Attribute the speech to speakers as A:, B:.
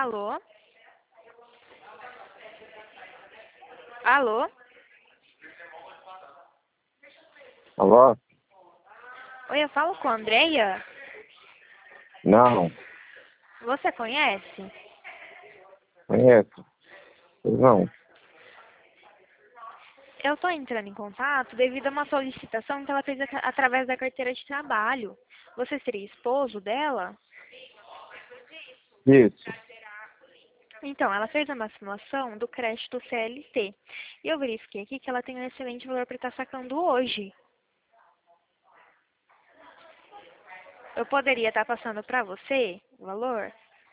A: Alô? Alô?
B: Alô?
A: Oi, eu falo com a Andreia?
B: Não,
A: Você conhece?
B: conheço. Não,
A: Eu estou entrando em contato devido a uma solicitação que ela fez através da carteira de trabalho. Você seria esposo dela?
B: isso.
A: Então, ela fez uma simulação do crédito CLT. E eu verifiquei aqui que ela tem um excelente valor para estar sacando hoje. Eu poderia estar passando para você o valor?